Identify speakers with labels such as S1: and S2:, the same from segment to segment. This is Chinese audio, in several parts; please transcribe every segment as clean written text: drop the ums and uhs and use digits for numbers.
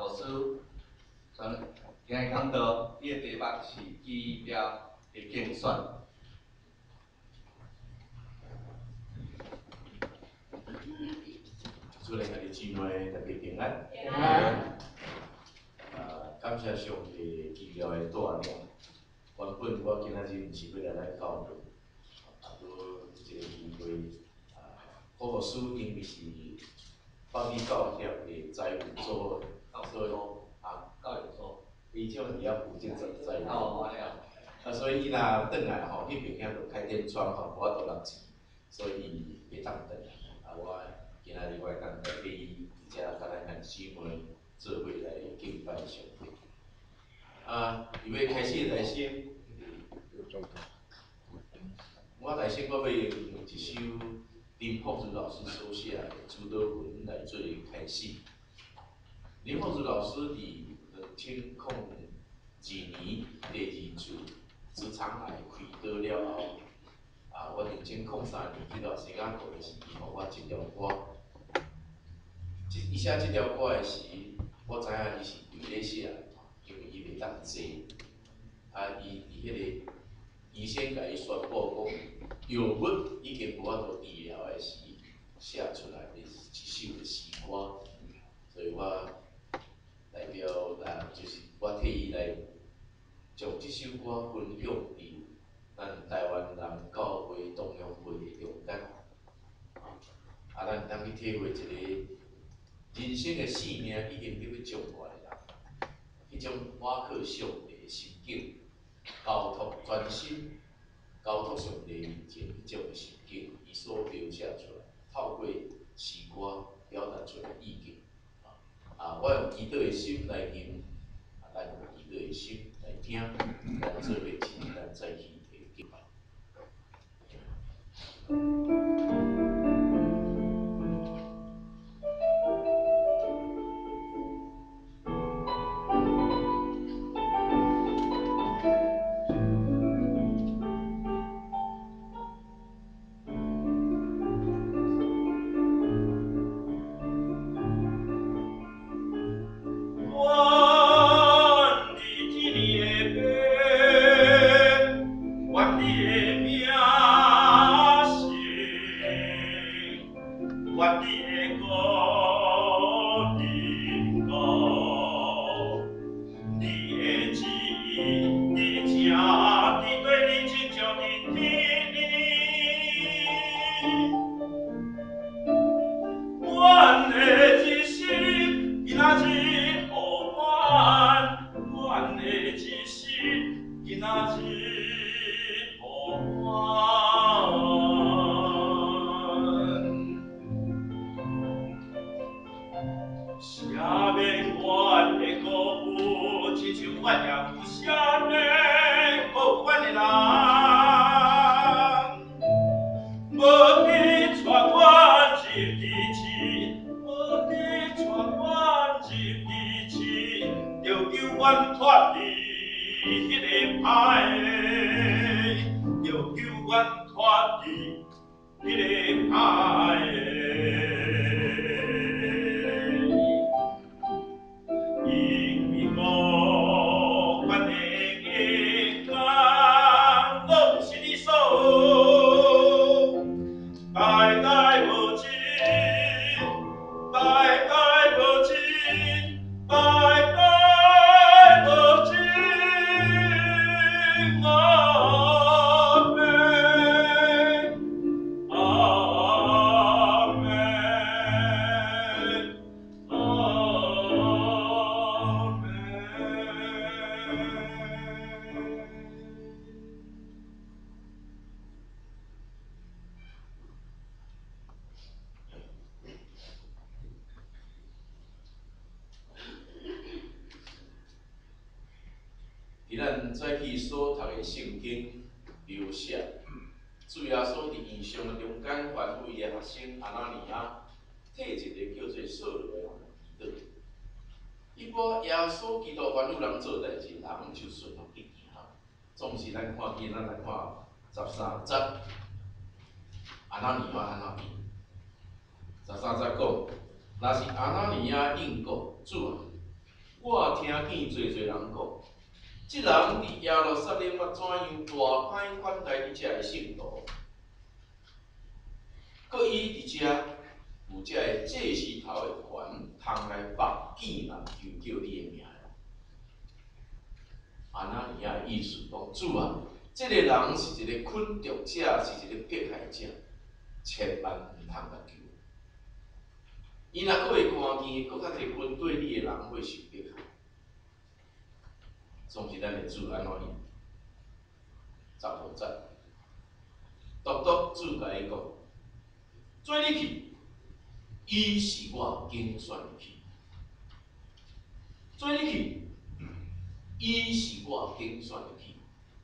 S1: 老师，咱今日讲到伊个题目是指标的竞选。
S2: 主嚟係姊妹特別平安。
S3: 平安。
S2: 感謝上帝奇妙嘅帶領。原本我今仔日毋是要來咱教會，都一個機會，副牧師因為是幫你教協嘅財務組，所以
S1: 教育所，
S2: 伊種伊要負責財務。
S1: 哦，
S2: 所以伊若轉來吼，迄邊遐就開天窗吼，無法度攞錢，所以伊袂當轉來。我今仔日我會當代表伊，而且甲咱向姊妹做伙來敬拜上帝。預備開始來先，我來先我要用一首林鳳如老師所寫的主禱文來做開始。林鳳如老師伫2002年第2次直腸癌開刀了後，我2003年去到西雅圖的時，伊互我一條歌。伊寫這條歌的時，我知影伊是為咧寫的，因為伊袂當坐。伊迄個醫生甲伊宣布講，藥物已經無法度治療的時，寫出來的一首詩歌。所以我代表就是我替伊來將這首歌分享佇咱台灣人教會同鄉會的中間。咱當去體會一個人生的使命已經要掌握的人，迄種倚靠上帝的心境，交託專心，交託上帝面前迄種的心境，伊所描寫出來，透過詩歌表達出來意境。我用祈禱的心來吟，咱用祈禱的心來聽，咱做伙一起咱再去敬拜。咱早起所读的聖經描寫，主耶穌佇異象中間吩咐伊的學生阿拿尼亞，替一個叫做掃羅的人祈禱。一般耶穌基督吩咐人做代志，人就順服一件哈。總是咱看見，咱來看13節，阿拿尼亞安怎變？13節講，若是阿拿尼亞應講主啊， 我听见侪人讲，即人伫耶路撒冷要怎样大歹款待你遮个圣徒，搁伊伫遮有遮个祭司头个权，通来目见人求叫你个名。安那尼啊意思讲，主啊，即个人是一个困毒者，是一个迫害者，千万毋通甲救。伊若搁会看见，搁较侪军对你个人会受迫害。总是咱个主安怎样？15节，独主甲伊讲，做你去，伊是我拣选的去。做你去，伊是我拣选的去。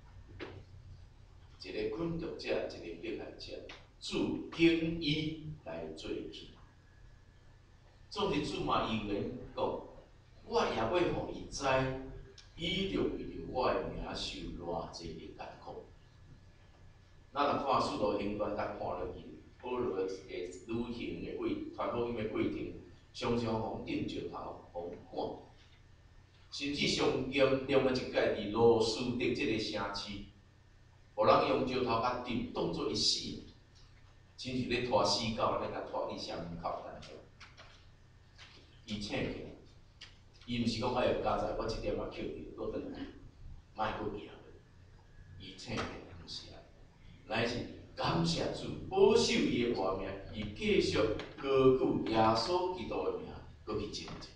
S2: 一个困毒者，一个迫害者，主拣伊来做去。总是主嘛，预言讲，我也要互伊知。伊着为着我的名受偌济的艰苦。咱若看《使徒行传》，咱看落去，保罗的旅行的传福音的过程，常常互顶石头，互赶，甚至上严重的一届伫罗斯德这个城市，互人用石头甲顶，当作伊死，亲像咧拖死狗，咧甲拖伫城门口等着，伊醒起来。伊毋是讲哎哟，家在我即点嘛捡着，搁转来，莫搁行。伊醒起来，毋是啊，乃是感谢主保守伊的活命，伊继续高举耶稣基督的名，搁去前进。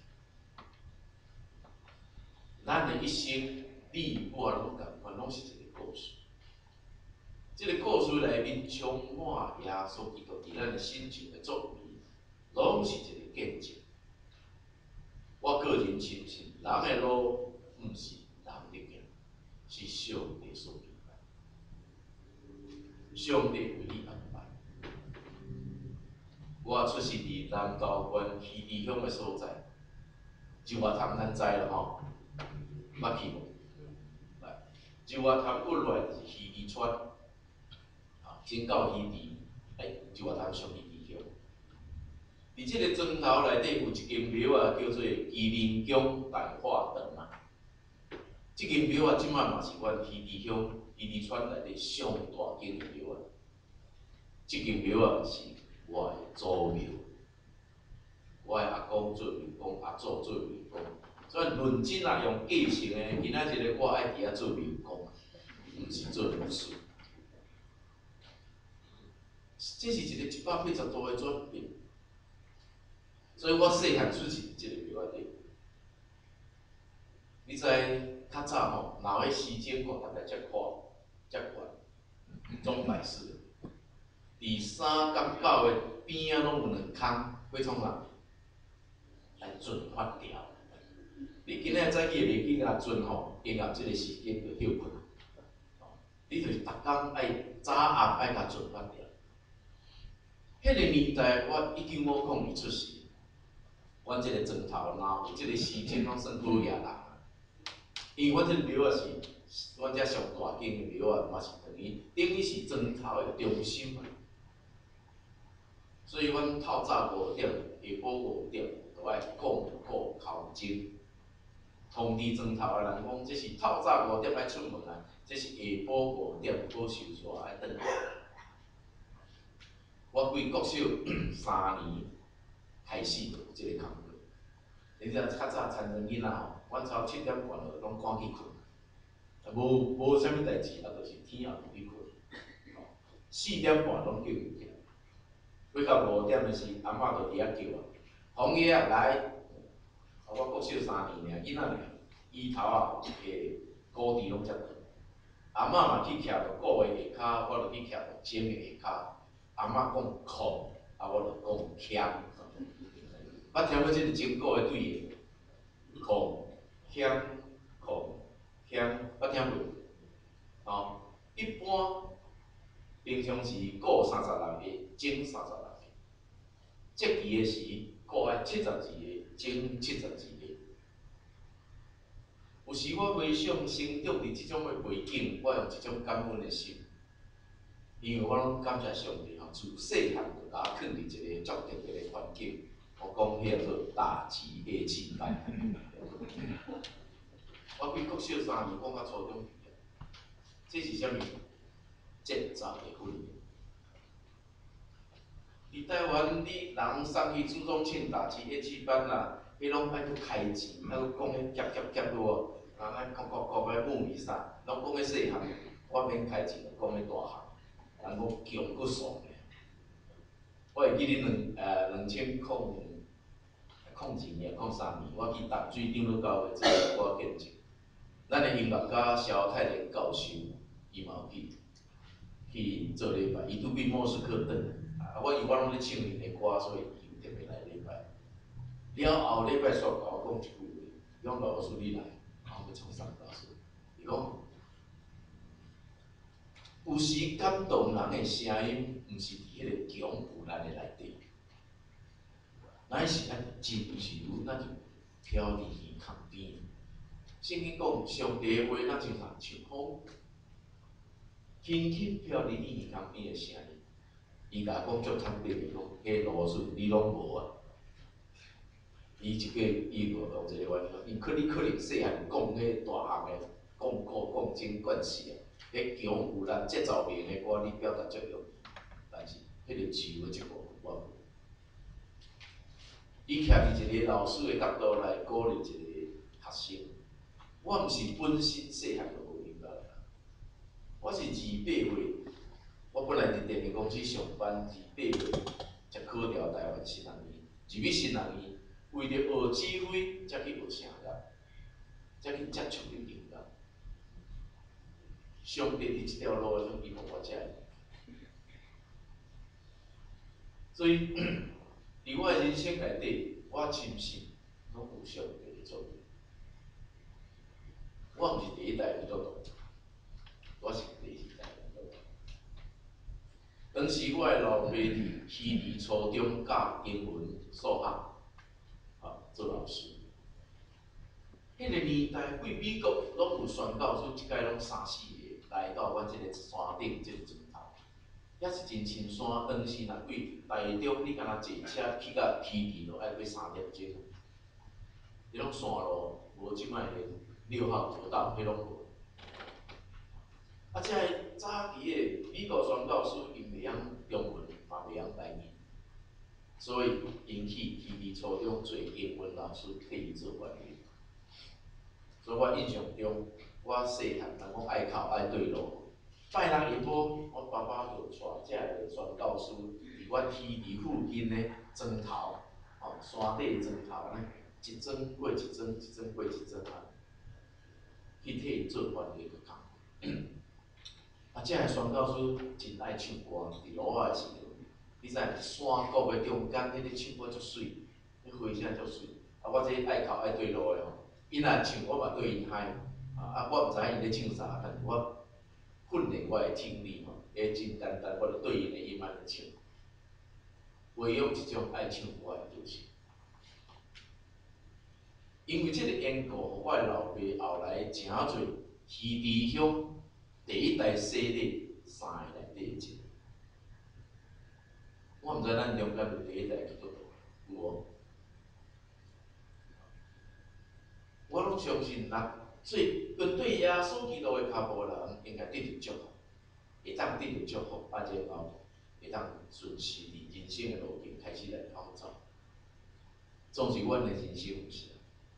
S2: 咱的一生，你我拢共款，拢是一个故事。这个故事内面充满耶稣基督伫咱的心情的作为，拢是一个见证。我个人深信，人的路毋是人的行，是上帝所安排。上帝为你安排。我出世伫南投县溪地乡的所在，就我潭咱知啦吼，捌去无？来，就我潭本来是溪地村，啊，先到溪地，就我潭上溪地乡。伫即个庄头内底有一间庙啊，叫做麒麟宫大化堂啊。即间庙啊，即摆嘛是阮溪地乡、溪地村内底上大间的庙啊。即间庙啊是我的祖庙，我的阿公做庙公，阿祖做庙公。所以论真啊，用继承的，今仔日我爱伫遐做庙公，毋是做牧师。这是一个180度的转变。所以我细汉出世即个庙内底，你知较早吼，若迄时间看，大概遮宽、遮宽，总摆式。伫3甲9的边仔拢有2空，火创人来准发条。你今仔早起袂记甲准吼，经过即个时间就休困。你就是逐工爱早暗爱甲准发条。迄个年代，我1952出世。阮即个庄头若有即个时间，拢算好野人啊。因为阮即个庙啊是阮遮上大间的庙啊，嘛是等于是庄头的中心啊。所以阮透早5点，下晡5点，就爱广告头前，通知庄头的人讲，这是透早5点爱出门啊，这是下晡5点保守煞爱转来。我规国小3年。开始就有即个工作，你知较早田庄囡仔吼，阮操7点半落拢赶去困，无啥物代志，啊，就是天后就去困，4点半拢叫伊起来，过到5点的时，阿嬷就伫遐叫啊，红爷啊来，我国小3年尔，囡仔尔，伊头啊个高低拢遮长，阿嬷嘛去徛着鼓的下骹，我就去徛着钟的下骹，阿嬷讲空，啊我就讲欠。捌听过即个真古的对个，空、欠、空、欠，捌听过？哦，一般平常时古36个，钟36个，节期的时古爱72个，钟72个。有时我回想生长伫即种的背景，我用一种感恩的心，因为我拢感谢上帝吼，自细汉就甲我放伫一个足特别的环境。我讲迄个做大吉的气派， 我开国小3年，讲到初中毕业，这是啥物？建造的训练。伫台湾，你人送去朱宗庆大旗一起班啦，迄拢爱去开钱，爱去讲迄夹落，咱讲个母语啥，拢讲迄细汉，我免开钱，讲迄大汉，人讲强骨爽的。我会记恁2002年、03年，我去淡水长老教会做我见证。咱的音乐家萧太连教授，伊嘛有去做礼拜，伊拄去莫斯科转。我以为我拢咧唱因的歌，所以伊有特别来礼拜。了后礼拜煞甲我讲一句话，讲老师你来，我要唱3老师。伊讲，有时感动人的声音，毋是伫迄个强有力的内底，乃是咱真是有，咱就飘伫耳旁边。圣经讲，上帝的话，咱就像风，轻轻飘伫你耳旁边的声音。伊甲我讲足坦白的讲，迄路顺你拢无啊。伊一个用一个原因，伊可能细汉讲迄大项的讲古讲经惯势啊，迄强有力节奏明的歌，你表达足容易，但是迄个字的一部分我无。伊徛伫一个老师的角度来鼓励一个学生，我毋是本身细汉就无音乐啦，我是28岁。我本来伫电力公司上班，28岁才考调台湾新人院，入去新人院，为着学指挥，才去学声乐，才去接触着音乐。上帝伫即条路上，伊互我遮个。所以，伫我的人生内底，我深信拢有上帝的作用。我毋是第一代基督徒，我是第2代基督徒。当时我的老爸伫稀里初中教英文、数学，做老师。迄个年代，贵美国拢有宣教出，一届拢3、4个来到阮即个山顶，即个船头，也是真深山。当时若贵台中，你敢若坐车去到稀里，就爱过3点钟。迄种山路无即摆的6号国道，迄拢无。即个早期的美国宣教师，因袂晓中文，嘛袂晓台语，所以引起稀里初中做英文老师替伊做管理。所以我印象中，我细汉人讲爱考爱对路，拜六下晡，我爸爸就带遮个宣教师伫阮稀里附近的庄头，山底庄头呢，一庄过一庄，一庄过一庄啊，去替伊做管理个工。遮个宣教师真爱唱歌，伫路仔的时阵，你知山谷的中间，迄个唱歌足水，迄花声足水。我这爱考爱对路的吼，因若唱，我嘛对因嗨。我毋知影因咧唱啥，但是我训练我的听力吼，会真简单，我就对因的音安尼唱。培养一种爱唱歌的个性。因为即个缘故，我的老爸后来诚侪稀里乡第1代洗礼3个内底一个。我毋知咱中间有第1代基督徒有无？我拢相信所以跟对耶稣基督的脚步人，应该得到祝福，会当得到祝福，而且会当顺势伫人生的路径开始来创造。总是阮的人生有时，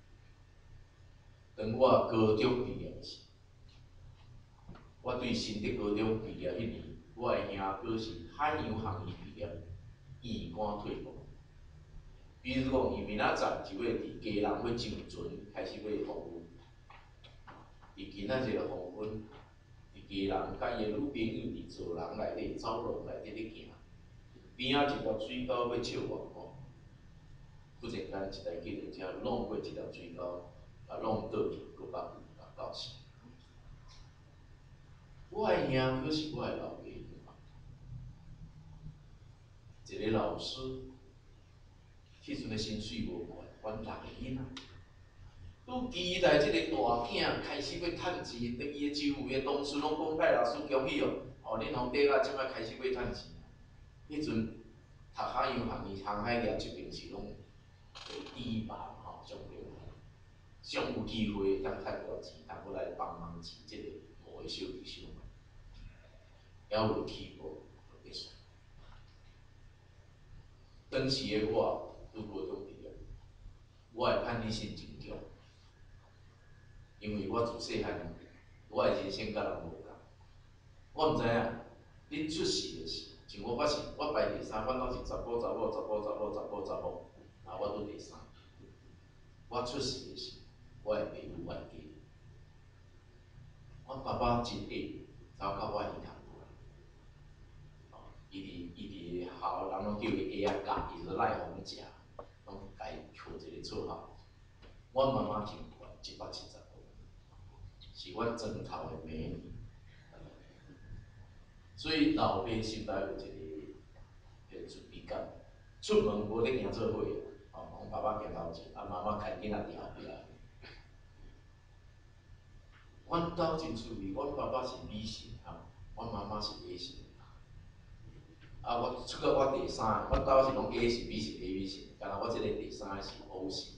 S2: 当我高中毕业时，我对新德高中毕业迄年，我的兄哥是海洋行业毕业，院官退伍。比如讲，伊明仔载就要伫基隆要上船，开始要服务。伫今仔日个黄昏，伫基隆甲伊个女朋友伫走廊内底、走廊内底咧行，边仔一条水沟要笑我看，忽然间一台计程车弄过一条水沟，弄倒去，搁把到死。我的兄可是我的老爸，一个老师，迄阵的薪水无悬，管6个囡仔。拄期待即个大囝开始要趁钱，等伊的周围的同事拢讲蔡老师恭喜哦，恁皇帝啊，即摆开始要趁钱。迄阵读海洋行业、航海业这边是拢第1班吼，上流。 上有机会当趁大钱，通过来帮忙饲即个无的小弟小妹，还有起步就结束。当时的我拄高中毕业，我的叛逆性真强，因为我自细汉，我的人生甲人无共。我毋知影，你出世的时，像我排第三，阮拢是查甫，啊，我拄第三。我出世的时，我的爸母冤家，阮爸爸真矮，走到我耳头过来。伊伫校人拢叫伊矮仔甲，伊就是赖红食，拢家取一个绰号。阮妈妈真悬，175，是阮庄头的美女。所以老爸心内有一个自卑感，出门无咧行做伙，阮爸爸行头前，妈妈牵囡仔伫后壁。阮兜真趣味，阮爸爸是美型，阮妈妈是 A 型。我出到我第三，阮兜是拢 A 型、B 型、AB 型，干那我即个第三个是 O 型。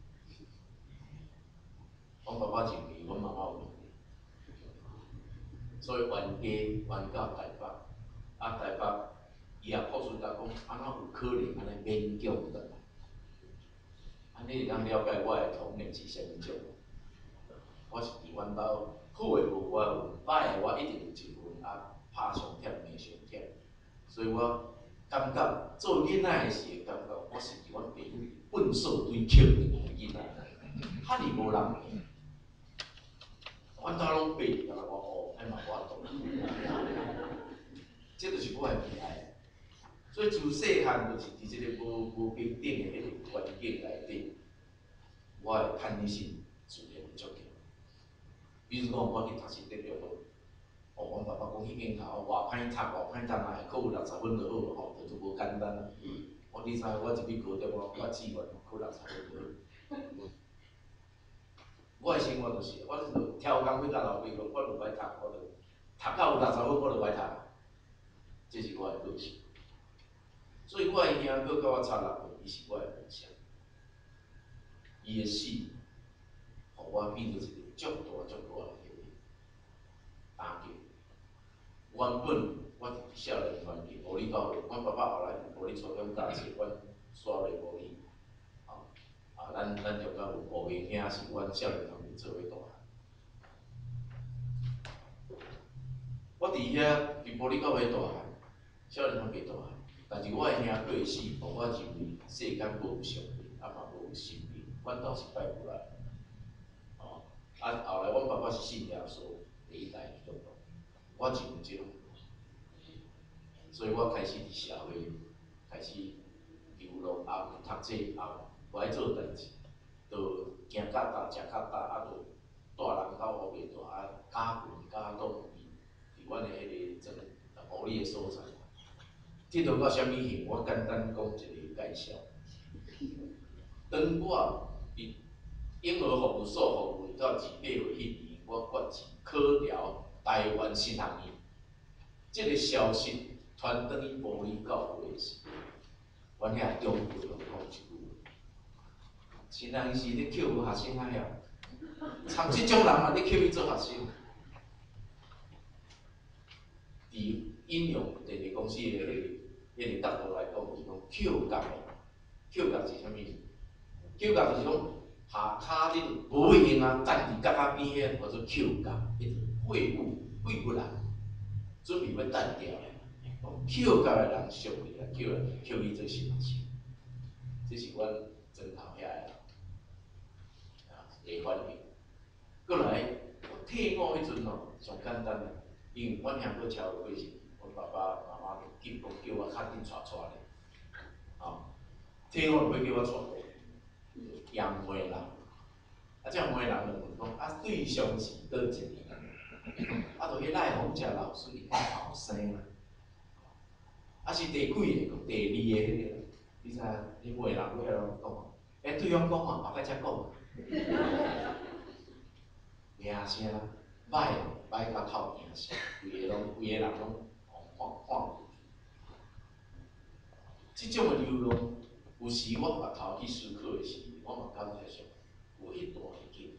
S2: 阮爸爸认为阮妈妈有问题，所以冤到台北，台北伊也告诉甲讲，安怎有可能安尼勉强倒来？安尼会当了解我的童年是啥物种？我是伫阮兜好诶无我有，歹诶我一定有一份，拍上忝，骂上忝。所以我感觉做囡仔诶时会感觉我是伫阮爸母粪扫堆捡回来诶囡仔，哈尔无人骗。阮兜拢爬，甲我迄嘛无法度。这就是我诶悲哀。所以自细汉就是伫即个无平等诶迄个环境内底，我诶叛逆性自然会足强。比如讲，我去读书得着好，阮爸爸讲迄间头偌歹读，若会考有60分就好吼，就无简单啦。你知我入去高中，我志愿考60分就好。我诶生活就是，我就挑工去甲老爸讲，我就歹读，我就读到有60分，我就歹读。这是我诶个性。所以我诶兄哥甲我差6岁，伊是我诶梦想。伊诶死，互我变做一个足大诶打击。原本我伫少年团体无理教育，阮爸爸后来无理初中教册，阮刷落无理。咱中间有5个兄是阮少年团体做伙大汉。我伫遐伫无理教育大汉，少年团体大汉，但是我诶兄过死，互我认为世间无有上帝，嘛无有神明，阮兜是拜不来。后来阮爸爸是信耶稣第一代基督徒，我认为即种。所以我开始伫社会开始流浪，读册，无爱做代志，就行较大，食较大，就大人到乌袂大，家训家长伫阮的迄个无理的所在。这落到啥物形？我简单讲一个介绍。当我伫婴儿服务所服务到18岁迄年，我决志考调台湾新学院，这个消息。传等于无理教育时，阮遐中部就讲一句：新学院是咧捡无学生啊遐，参即种人嘛咧捡伊做学生。伫应用电力公司的迄个角度来讲，是讲捡角的，捡角是啥物？捡角就是讲下骹咧无用啊，站伫角仔边遐叫做捡角，废物人，准备要单掉咧。捡角的人俗去啊，捡伊做新学生，这是阮庄头遐的人的反应。过来，我退伍迄阵哦，上简单，因为阮兄哥超过是，阮爸爸妈妈急讲叫我较紧带咧，退伍就要叫我带，洋媒人，这洋媒人就问讲，对象是倒一个？就迄赖红食老师后生啦。是第几个？第2个迄个，你知影？你媒人尾仔拢讲，对方讲嘛，后摆才讲。名声歹到透名声，规个人拢看。即种的流浪，有时我回头去思考的时，我嘛感觉上有迄段的经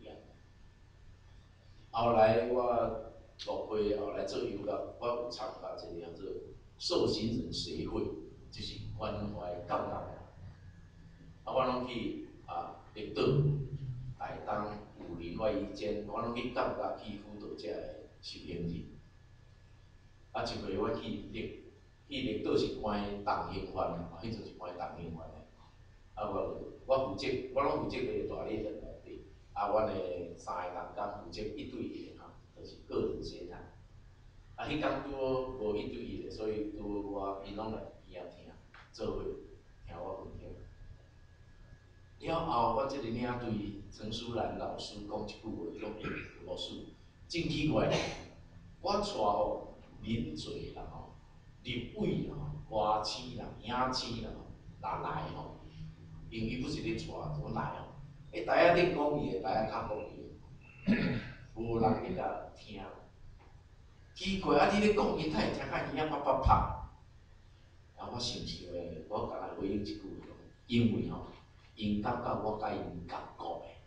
S2: 后来我6岁后来做游学，我有参加一个叫做受刑人协会，就是关怀教育啊，我拢去绿岛、台东、武林外一间，我拢去教育去辅导遮个受刑人。一回我去绿岛是关重刑犯啦，迄阵是关重刑犯诶。我负责，我拢负责个大礼堂内底，阮诶3个人工负责1对1吼，就是个人协谈。迄工拄好无1对1诶，所以拄好因拢来边仔听，做伙听我分享。了后，我即个领对陈淑兰老师讲一句话，叫老师真奇怪，我带吼恁做人吼，立委啦吼，花青啦、影青啦，若来吼，因为伊不是咧带，怎来吼？台仔顶讲伊个，台仔骹讲伊个，无人会甲听。奇怪，你咧讲伊，他会听甲耳仔啪啪啪。我想想诶，我甲他回应一句，因为吼，因感觉我甲因共国诶。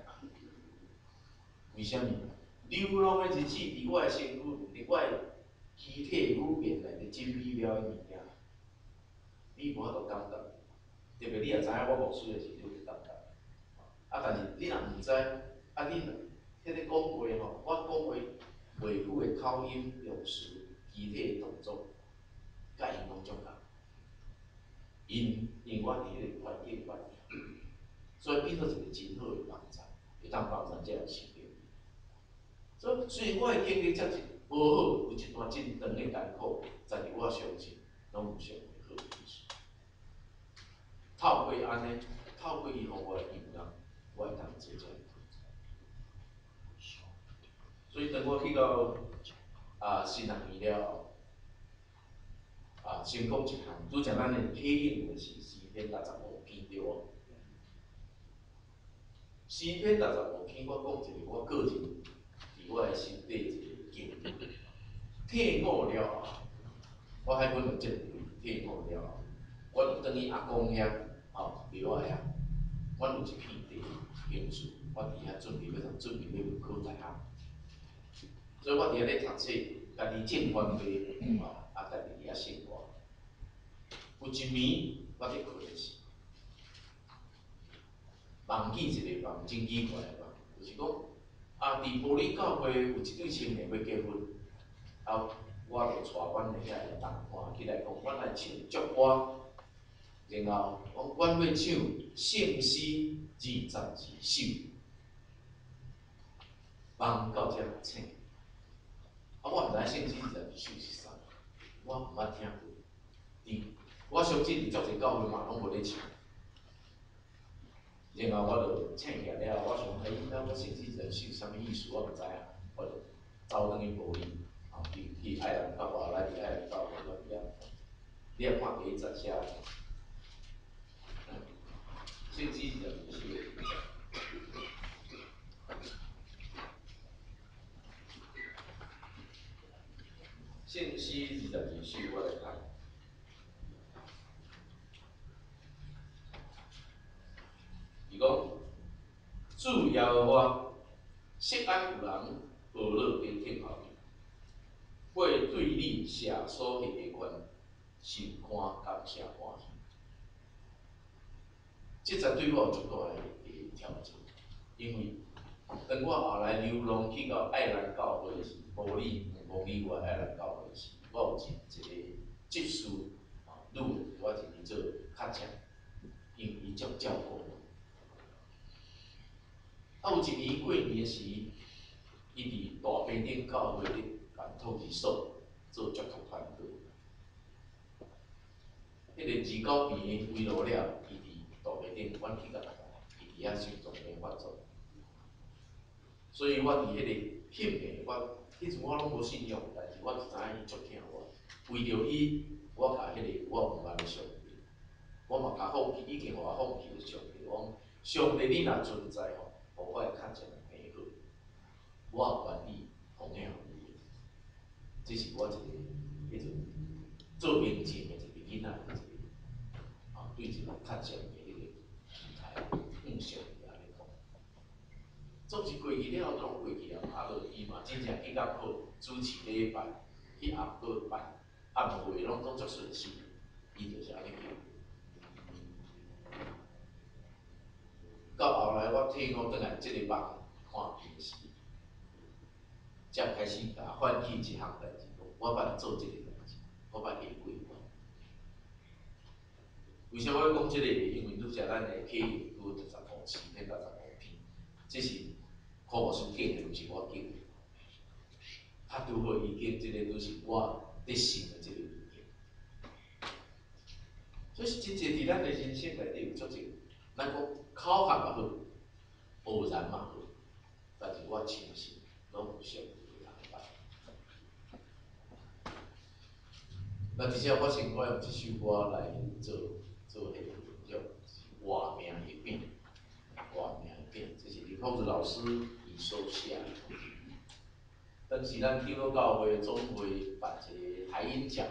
S2: 为虾米？流浪诶日子，伫我诶身躯，伫我诶躯体语言内底真美妙诶物件，你无法度感觉。特别你也知影我无水诶时，你有感觉。但是你若毋知，你迄个讲话吼，我讲话话语诶口音、用词、肢体诶动作，甲因拢足共。因我伫迄个环境关系，所以变做一个真好诶帮助，会当帮助遮个生命。所以我诶经历遮无好，有一段真长诶艰苦，但是我相信，拢有上会好诶意思。透过安尼，透过伊互我诶引导，我会当做遮个。所以当我去到新学院了后，先讲一项，拄则咱诶体验的是4篇65篇对无？4篇65篇，我讲一个我个人伫我诶身体一个经历。退伍了后，我海军陆战队退伍了后，我就转去阿公遐庙仔遐，阮有一片地兴趣，我伫遐准备要考大学。所以我伫遐咧读册，家己种番麦，家己伫遐生活。有一暝，我伫困诶时，梦见一个梦真奇怪诶梦，就是讲伫玻璃教会有一对青年要结婚，我就带阮诶遐个同伴起来讲，阮来唱祝歌，然后阮要唱圣诗22首，梦到遮请。我毋知圣诗22首是啥，我毋捌听过。我相信伫足侪教会嘛拢无咧唱。然后我就请起来了，我想，我圣诗22首啥物意思？我毋知影，我就走转去玻璃，去爱兰教，后来伫爱兰教会嗰边，你也看第10写，圣诗22首。圣诗22首，我来看。伊讲，主耶和华，惜安有人报乐跟天后面，会对你写所行的愿，受看感谢欢喜。这绝对我有足大的挑战，因为当我后来流浪去到爱兰教会时，无里外爱兰教会时，我有一个执事女，我入去做较正，因为伊足照顾我。有一年过年时，伊伫大平顶教会咧办透支所做接头团队。迄个29年围落了，伊伫大平顶，阮去甲看，伊伫遐上重点发作。所以我伫迄个信的，迄阵我拢无信仰，但是我知影伊足疼我。为着伊，我甲迄个我有办的上帝，我嘛甲放弃，已经互我放弃了上帝。我上帝你若存在吼，互我会较正美好。我有愿意奉献互你。这是我一个迄阵做明镜的一个囡仔的一个对一个较正的迄个期待梦想安尼讲。 总是过去了，拢过去啊，啊，落伊嘛真正去甲好主持礼拜，去暗个办暗会，拢足顺心，伊就是安尼叫。到后来我退伍转来，即个梦看电视，才开始甲唤起一项代志，我捌做即个代志，我捌会规划。为啥我要讲即个？因为拄则咱的体育有15市，迄15片，这是科目书建的，毋是我建的。啊，拄好伊建即个，都是我伫想的即个理念。所以真侪伫咱的人生内底有足侪，咱讲考学嘛好，学人嘛好，但是我相信拢有上帝的安排。那而且我先我用一首歌来做迄个叫《活命的饼》，活命的饼，这是林凤子老师伊所写的。当时咱基督教会总会办一个台音奖，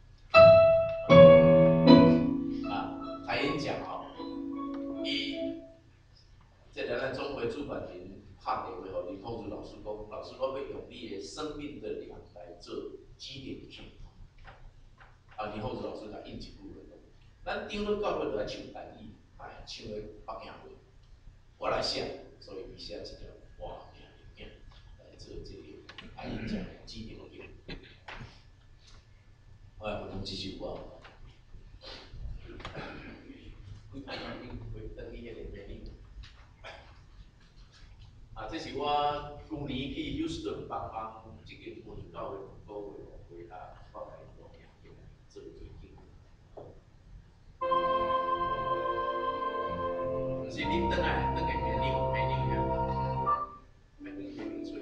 S2: 台音奖吼，伊即个咱总会主办人拍电话互林凤子老师讲，老师我要用你的生命的粮来做指定曲。啊，林凤子老师甲应一句话讲，咱长老教会就爱唱台语，哎，唱个北京话，我来写，所以伊写一条活命的饼来做这个台音奖指定曲。我来分享这首歌。这是我去年去休斯顿北方一个文教的高会啊，我来做最近。不是恁转来明年吹。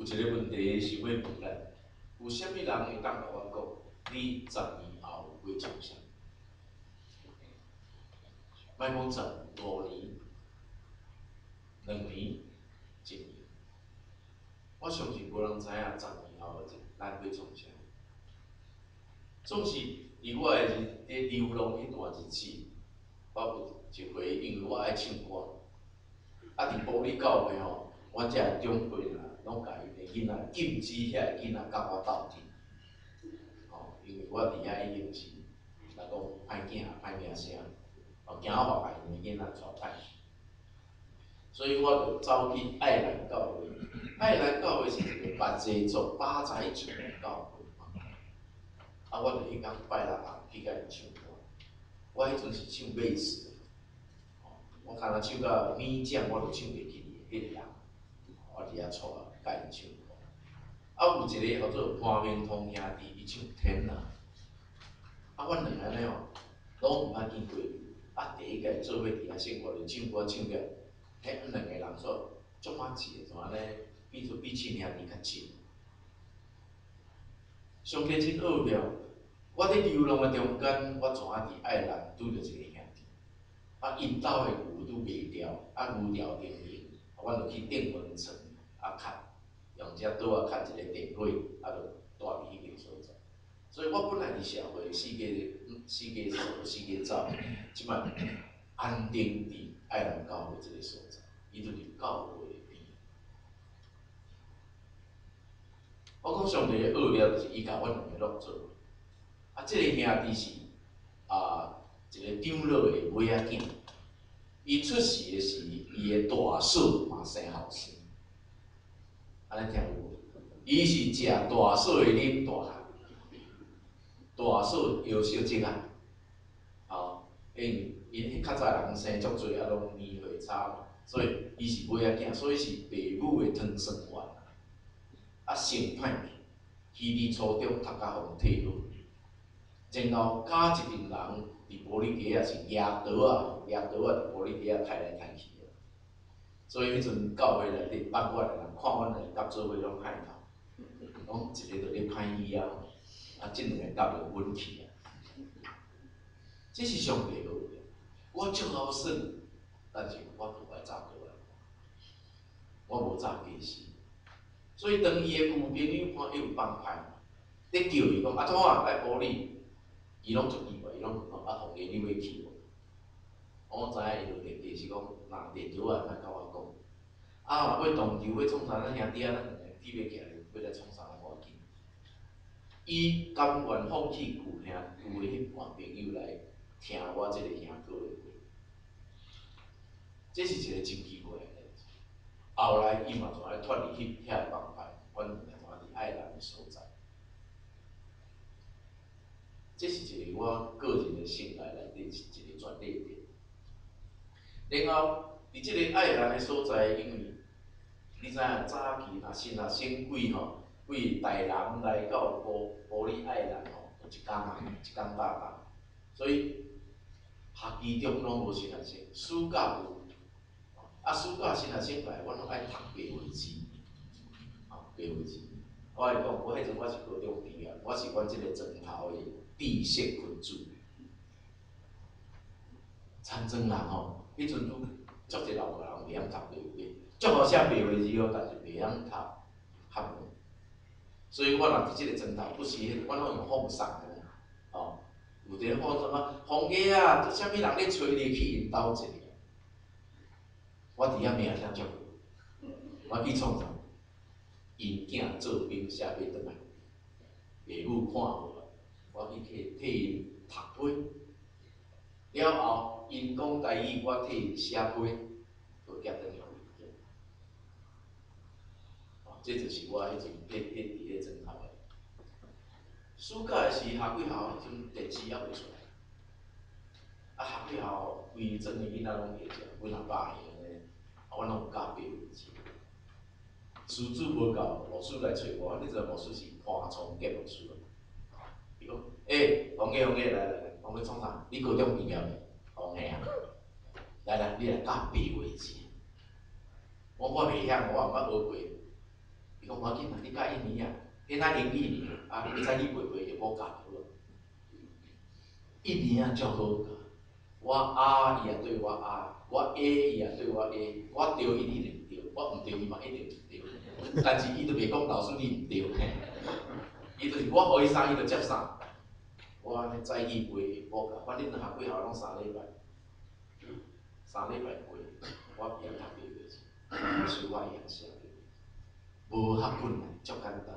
S2: 有一个问题想要问咱，有啥物人会当甲我讲，你10年后会做啥？莫讲5年、2年、1年，我相信无人知影10年后咱会创啥。总是伫我的流浪迄段日子，我有一回因为我爱唱歌，伫埔里教会吼，我遮个长辈啦，拢甲因的囡仔禁止遐个囡仔甲我斗阵，因为我伫遐已经是，来讲歹囝歹名声，惊我把因的囡仔带歹去，所以我就走去爱兰教会。爱兰教会是一个八祭族的教会。我就迄天拜六下去甲因唱歌，我迄阵是唱贝斯，我敢若唱到咪将，我就唱袂起迄个人，我伫遐坐甲因唱歌。有一个叫做潘明通兄弟，伊唱天啊，阮两个呢拢毋捌见过面，第一届做伙伫遐生活就唱歌唱个，迄两个人说足满意的，怎安尼比亲兄弟较亲。上天真奥妙。我伫流浪的中间，我怎啊伫爱兰拄着一个兄弟，因兜的牛拄卖掉，牛条经营，我就去电文城砍，用只刀砍一个电火，就带伫迄个所在。所以我本来伫社会四界走，即摆安定伫爱兰教会即个所在，伊就伫教会的边。我讲上帝的奥妙就是伊甲阮两个落做。即个兄弟是一个长老的尾仔囝，伊出世的是伊的大嫂嘛生后生，安尼听有无？伊是食大嫂的啉大汉，大嫂腰小只啊，因迄较早人生足侪拢年岁差嘛，所以伊是尾仔囝，所以是爸母的汤生丸，生歹命，稀里初中读甲互退落。然后加一群人伫玻璃街是抓刀伫玻璃街抬来抬去的，所以迄阵教会内底捌我的人看阮两个合做伙拢歹头，拢一个就咧歹伊啊，即两个合就稳去啊。这是上帝好的，我足好耍，但是我无爱早过来，我无早过死，所以当伊的旧朋友看伊有放歹，咧叫伊讲怎来玻璃。伊拢足奇怪，伊拢讲红爷你要去无？我知影伊就电话是讲，若电话啊，莫甲我讲。要动球要创啥？咱兄弟咱两个起要起来，要来创啥？我紧。伊甘愿放弃旧的迄半朋友来听我即个兄哥的话，这是一个真奇怪的代志。后来伊嘛就爱脱离遐帮派，阮两个伫爱兰的所在。这是一个我个人的生涯内底一个转捩点。然后，伫即个爱兰的所在，因为你知影早期若先贵台南来到玻璃爱兰就一工搭搭，所以学期中拢无新学生，暑假有，暑假新学生来，我拢爱读白话字，白话字。我来讲，我迄阵我是高中毕业，我是阮即个庄头的。地线群主，参庄人迄阵有足侪老人袂晓读白话，足好写白话字但是袂晓读汉文。所以我若伫即个庄头，不时我拢用放送的，有一个放什么红爷啊，啥物人咧找你去因兜坐，我伫遐名声足好，我去创啥？因囝做兵写要转来，父母看无。我去替因读批，了后因讲台语，我替因写批，就夹转来。这就是我迄阵伫迄庄头的。暑假的时下几校迄阵电视还袂出来，下几校规庄的囡仔拢会食，几若百个呢，我拢有教白话字。师资无够，老师来找我，你知老师是花丛结老师。伊讲，红爷来，红爷创啥？你高中毕业未？红爷啊，来，你来教白话字。我袂晓，我毋捌学过。 伊讲我紧啊，你教1年啊，囡仔英语啊，你早去背背就无教好啊。1年啊，足好教。我啊，伊也对我啊，我 A 伊也对我 A， 我对伊一定对，我毋对伊嘛一定毋对。但是伊就袂讲老师你毋对，伊就是我互伊啥，伊就接啥。我安尼早去背无教，反正两学几校拢3礼拜，3礼拜过，我毕业读袂过去，所以我会晓写。无遐困难，足简单。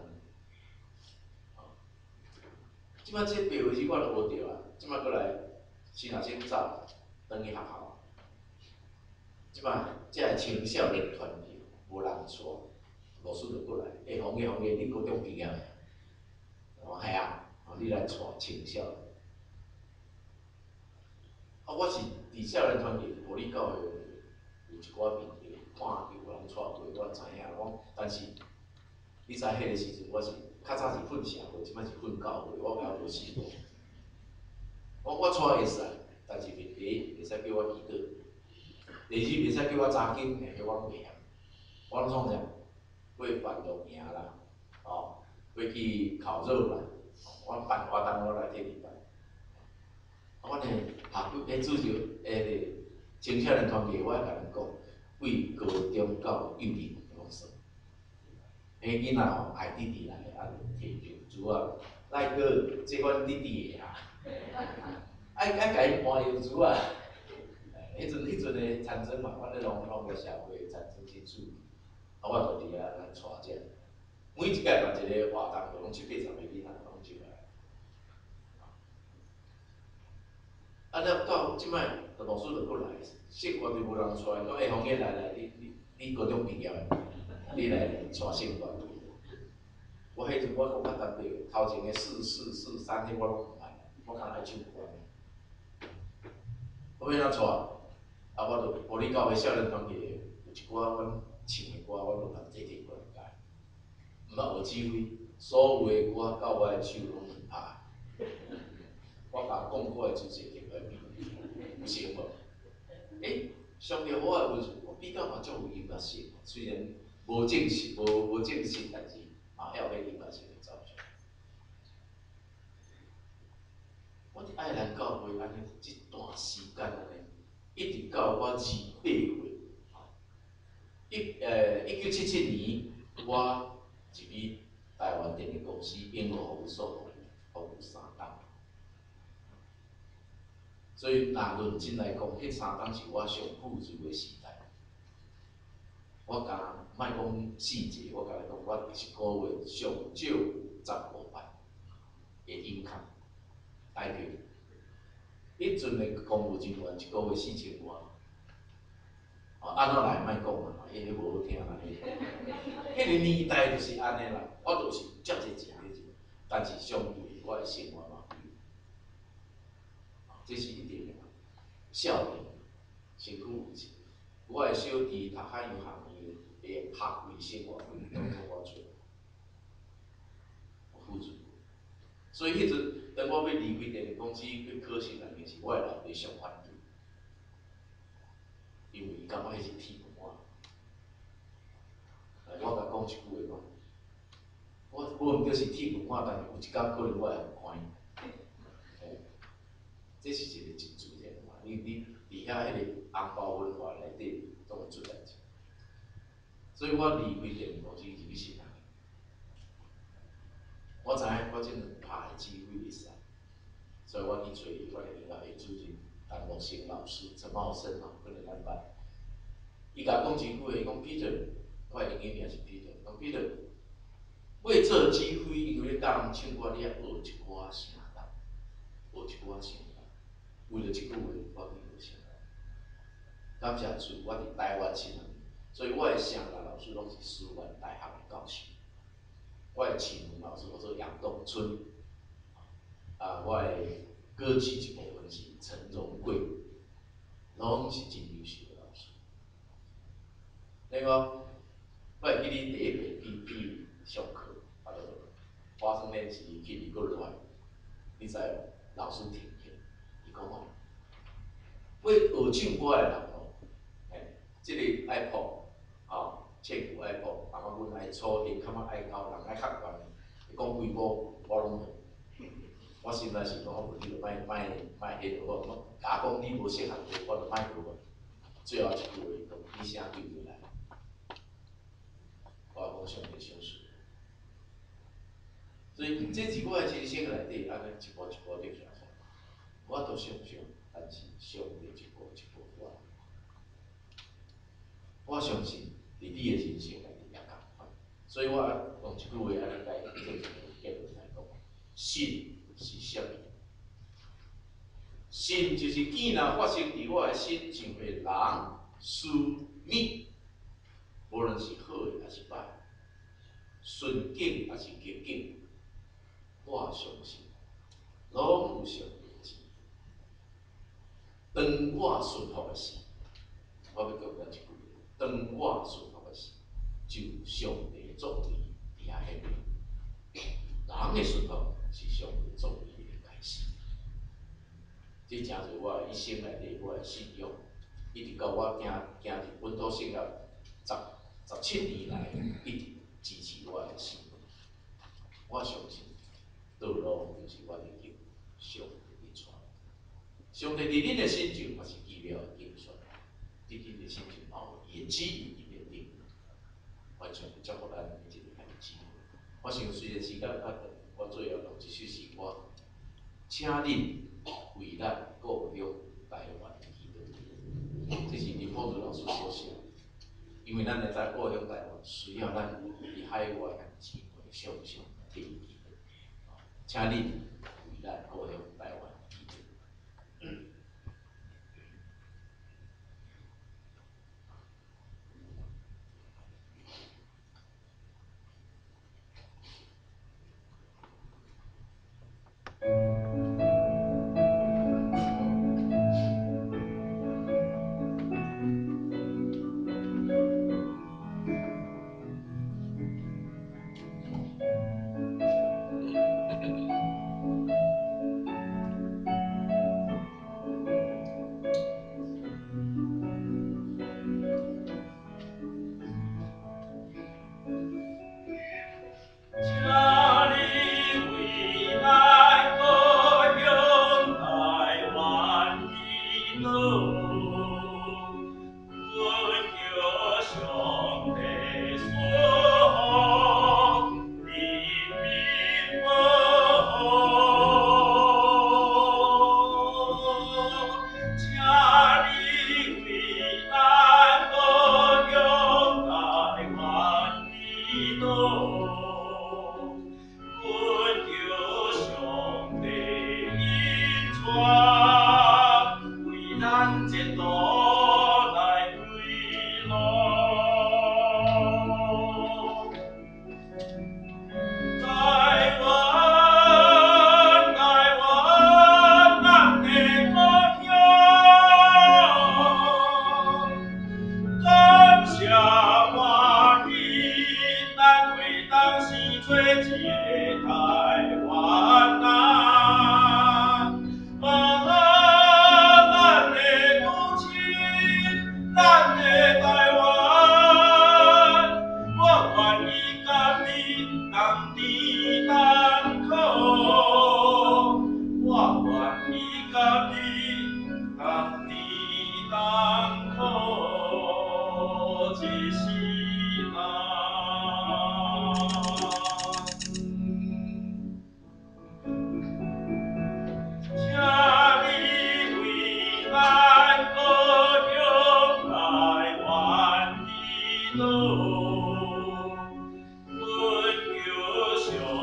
S2: 即摆这白话字我都学着啊，即摆过来先若先走，转去学校。即摆这个青少年团体无人带，老师就过来，红个，你高中毕业？我系啊，你来带青少年。我是伫少年团体无理教育有一寡面对看有人带过，我知影我，但是你知迄个时阵我是较早是混社会，即摆是混教会，我搞无死过。我带会使，但是第一袂使叫我记倒，第二袂使叫我查紧，叫我袂晓。我拢创啥？为办录影啦，要去烤肉啦，我办活动我来替你办。我呢下迄主席青少年团体，我甲恁讲，为高中到幼儿园算。迄囡仔吼爱弟弟来，啊摕着珠啊，来哥，这阮弟弟的啊，爱甲伊换油珠啊。迄阵的产生嘛，阮咧农个社会产生真趣味，我就伫遐来带遮，每一届办一个活动，就拢7、80个囡仔拢进来。到即摆，老师就过来，生活就无人带，讲红叶来，你高中毕业，你来带生活。我迄阵我感觉特别，头前个4、4、4、3，迄我拢唔爱，我较爱唱歌。我要怎带？我就无理教育少年团体有一寡阮唱的歌，我就甲摕过来教。毋捌学指挥，所有的歌到我的手拢唔拍。我甲讲过的主席摕来比，有成无？上着我的我比较嘛足有音乐性，虽然无正式，但是嘛还有迄音乐性的走出。我伫爱尔兰教会安尼一段时间安尼，一直到我28岁。1977年，我入去台湾电力公司英国服务所服务3档。所以，若论真来讲，迄3档是我上富足的时代。我甲莫讲细节，我甲你讲，我一个月上少有15万的income，台币。迄阵的公务人员一个月4000外。安怎来莫讲啦，因为无好听啦。迄个年代就是安尼啦，我就是遮侪钱咧钱，但是相对我的生活嘛，这是一定的。少年身躯有钱，我的小弟读海洋学院的学位生活费拢从我出，我付出。所以迄阵，当我要离开电力公司去考试那件事，我的老爸上反对，因为伊感觉迄是铁饭碗。我甲讲一句话，我毋过是铁饭碗，但是有一天可能我会互看伊。这是一个真自然嘛，你伫遐迄个红包文化内底，总会出代志。所以我离开电力公司入去新人。我知影我这两拍的机会会使，所以我去找我的音乐的主任陈木生老师、陈茂生嘛，可能咱班。伊甲讲一句话，伊讲 Peter， 我的英语名是 Peter， 讲 Peter， 为这机会，因为你教人唱歌，你要学一寡声动，学一寡声动。为了这句话，我去学声动。感谢主，我伫台湾新人，所以我的声乐老师拢是师范大学的教授。我的启蒙老师叫做杨栋春，我的歌曲一部分是陈荣贵，拢是真优秀的老师。另外，我会记你第一遍去上课，就发生件事去美国来，你知老师听见，伊讲哦，要学唱歌的人哦，即个爱谱， 切古爱补，阿妈阮爱粗，伊感觉爱高，人爱较悬，伊讲规部我拢会。我心内是讲，你著卖迄落，我假讲你无适合我，我著卖落。最后一句话讲，你啥对回来？我讲上帝相信。所以这是我的人生内底，安尼一步一步跌起来。我都相信，但是上帝一步一步来。我相信，伫你的人生内底也共款。所以我用一句话安尼来做一个结论来讲：信是啥物？信就是见若发生伫我的身上的人、事、物，无论是好的还是歹，顺境还是逆境，我相信，拢有上帝的旨意。当我顺服的时，我要强调一句：当我顺服的时，就上帝作为伫遐迄边。人的顺服是上帝作为的开始。这真侪我的一生内底，我的信仰，一直到我行入本土信仰17年来，一直支持我的信仰。我相信，道路就是我的经，上帝的带。上帝伫恁的心上，嘛是奇妙的计算，伫恁的心上后，伊的旨意伊的定，完全是照顾咱每一个孩子。我想随着时间较长，我最后用一首诗歌，请恁为咱故乡台湾祈祷。这是林宝如老师所写，因为咱会知故乡台湾需要咱伫海外前辈向上提祈祷，请恁为咱故乡台湾祈祷。
S3: 本求上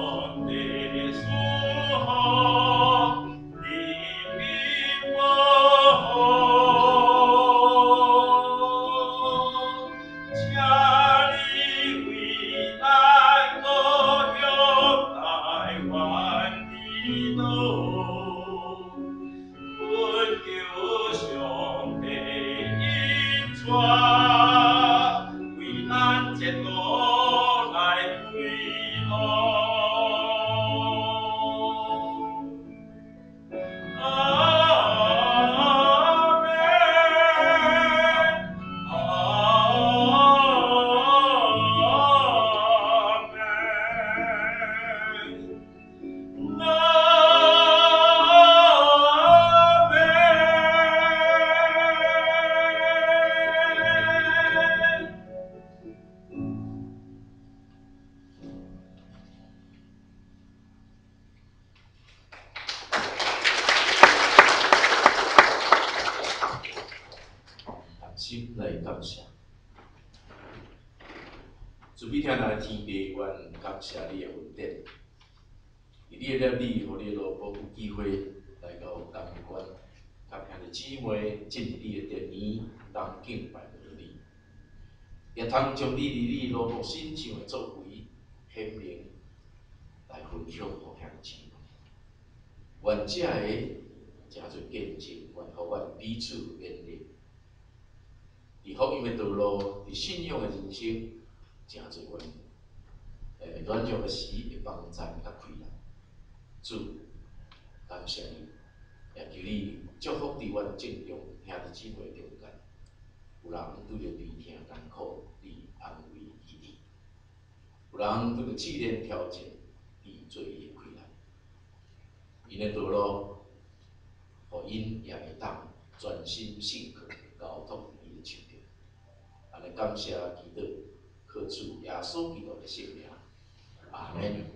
S2: 听咱天地愿感谢你的恩典，以你的力，予你的老婆有机会来到台湾，甲兄弟姊妹进入你的殿堂，当敬拜着你，也通将你伫你老婆身上的作为显明来分享予兄弟姊妹。愿这个诚侪见证，愿互阮彼此勉励。伫福音的道路，伫信仰的人生，诚侪软弱的时会帮咱甲开朗。主，感谢你，也求你祝福伫阮正中兄弟姊妹中间，有人拄着悲痛艰苦，你安慰伊哋；有人拄着试炼挑战，你做伊的开朗。因的道路，互因也会当专心信靠，交托伊的手中。安尼感谢祈祷，靠主耶稣基督的圣名，阿门。